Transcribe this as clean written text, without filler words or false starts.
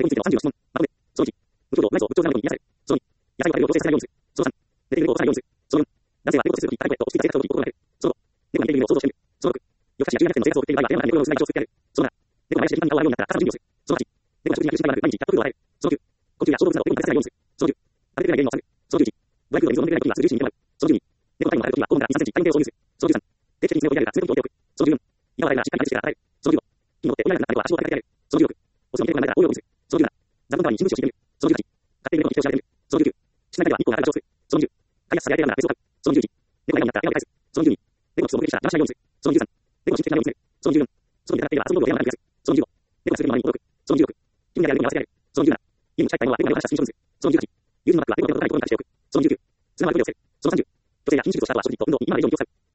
についての30の質問。まとめ。その1、無表情、内臓、仏頂などに癒される。その2、野菜を食べるを強制させないようにする。その3、寝ている猫を起こさないようにする。その4、男性は猫を接するとき、誰かへと、していた生活を心がける。その5、猫が寝ているのを想像してみる。その6、夜更かしや18点の生活を送っている場合は、部屋の中で猫の薄暗い様子を作ってやる。その7、猫が毎日時間に顔を洗うようになったら朝の準備をする。その8、猫が食事に苦しみながら毎日100袋を与える。その9、昆虫や小動物などを猫に食べさせないようにする。その10、食べてくれない原因を探る。その11、ボヤクの水を飲んでくれないときはすぐ11に見てもらう。その12、猫が体温を測るときは5分から2、3センチ体温計を挿入する。その13、定期的に爪を切り上げたら爪を切っておく。その14、今はなしっかり外してから与える。その15、木に乗って追い上げなくなった猫は足を叩いてあげる。その16、オスの犬が生まれたら応用をする。その17、座布団代わりに新聞紙を敷いてみる。その18、飼っている猫に気を調べてみる。その19、室内では日光が当たる場所を作る。その20、飼いやすさやりやすさが別を買う。その21、猫が笑顔になったら笑顔を返す。その22、猫の靴を目撃したら騙しないようにする。その23、猫の神経的なようにする。その24、外に出かければ遊ぶ道具を部屋の中に増やす。その25、猫がするのに驚く。その26、君がやるように合わせてやる。その27、家に近い買い物は猫が汚したスクリーンションする。その28、友人のマックは猫の手の高いところに隠しておく。その29、砂のままでトイレを捨てる。その30、女性や筋肉とした後は食事と運動に今まで以上に気を使う。